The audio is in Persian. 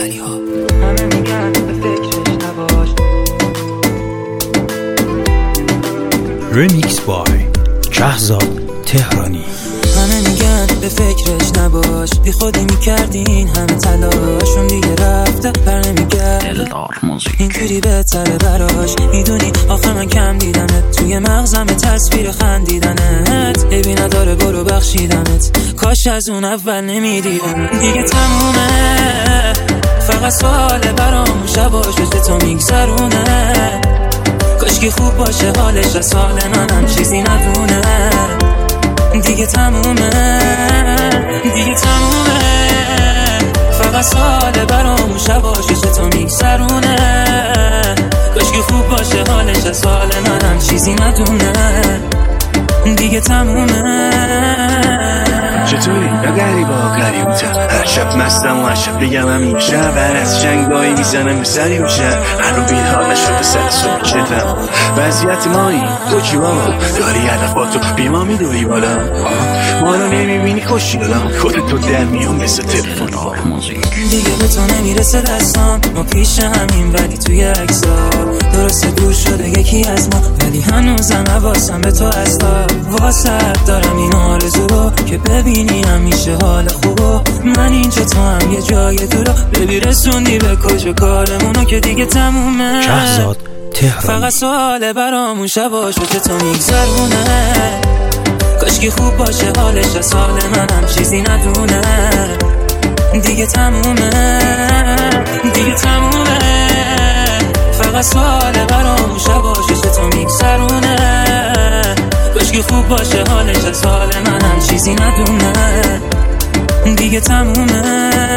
گری ها. همه میگن به فکرش نباش. ریمیکس بای شهزاد تهرانی. همه میگن به فکرش نباش، بی خودی میکردین همه تلاشون دیگه رفته بر نمیگرد. دلدار موزیک اینجوری بهتره براش، میدونی آخه من کم دیدمت توی مغزم تصویر خندیدنت، عیبی نداره برو بخشیدمت، کاش از اون اول نمیدیدم. دیگه تمومه فقط سواله برام شباش به تو میگذرونه، کاشکی خوب باشه حالش از حال منم چیزی ندونه. دیگه تمومه فقط ساله برام شباش چه تو میگذرونه، کاشکی خوب باشه حالش از حال منم چیزی ندونه. دیگه تمومه. چطوری؟ یا غریبا غریبتر، هر شب مستم و هر شب بگم همین شب، هر از جنگایی میزنم به سری میشه، هر رو بیدار نشده سر صبح چتم. وضعیت مایی تو چی بابا؟ داری هدفاتو بی ما میدوی بالا، ما رو نمیبینی خوشیالم، خودتو در میام مثل تلفن. دیگه به تو نمیرسه دستام، ما پیش همین ولی توی اکسا درسته دور شده یکی از ما، ولی هنوزم حواسم به تو هستا. واسه دارم این آرزو رو که ببینی همیشه حال خوبو، من اینجا تو هم یه جای دورو، ببی رسوندی به کجا کارمونو که دیگه تمومه. شهزاد تهرانی. فقط سواله برامون شباشو که تو میگذرونه، کاشکی خوب باشه حالش از حال منم چیزی ندونه. دیگه تمومه فقط سواله برامون شباشه که تو میگذرونه، کاشکی خوب باشه حالش از حال منم چیزی ندونه. دیگه تمومه.